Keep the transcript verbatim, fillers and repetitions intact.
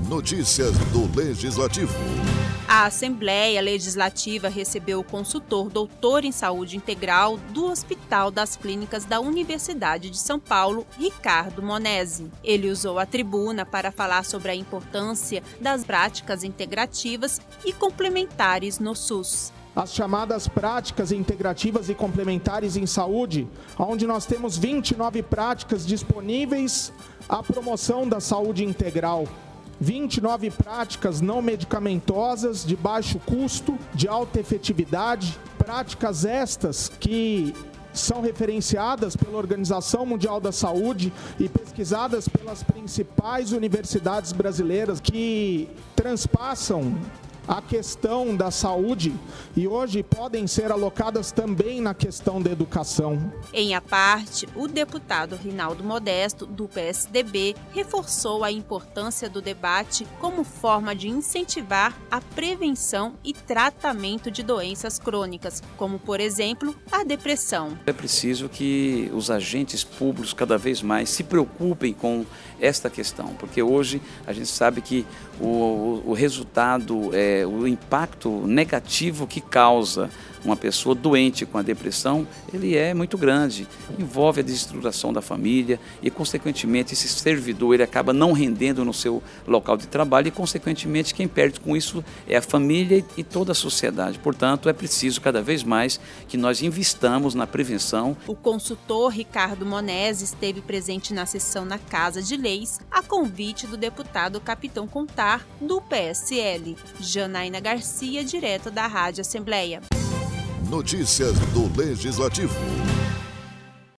Notícias do Legislativo. A Assembleia Legislativa recebeu o consultor doutor em saúde integral do Hospital das Clínicas da Universidade de São Paulo, Ricardo Monesi. Ele usou a tribuna para falar sobre a importância das práticas integrativas e complementares no SUS. As chamadas práticas integrativas e complementares em saúde, onde nós temos vinte e nove práticas disponíveis à promoção da saúde integral. vinte e nove práticas não medicamentosas, de baixo custo, de alta efetividade, práticas estas que são referenciadas pela Organização Mundial da Saúde e pesquisadas pelas principais universidades brasileiras que transpassam a questão da saúde e hoje podem ser alocadas também na questão da educação. Em a parte, o deputado Rinaldo Modesto, do P S D B, reforçou a importância do debate como forma de incentivar a prevenção e tratamento de doenças crônicas, como, por exemplo, a depressão. É preciso que os agentes públicos cada vez mais se preocupem com esta questão, porque hoje a gente sabe que o, o resultado é o impacto negativo que causa uma pessoa doente com a depressão, ele é muito grande, envolve a desestruturação da família e, consequentemente, esse servidor ele acaba não rendendo no seu local de trabalho e, consequentemente, quem perde com isso é a família e toda a sociedade. Portanto, é preciso cada vez mais que nós investamos na prevenção. O consultor Ricardo Monesi esteve presente na sessão na Casa de Leis, a convite do deputado Capitão Contar, do P S L. Janaína Garcia, direto da Rádio Assembleia. Notícias do Legislativo.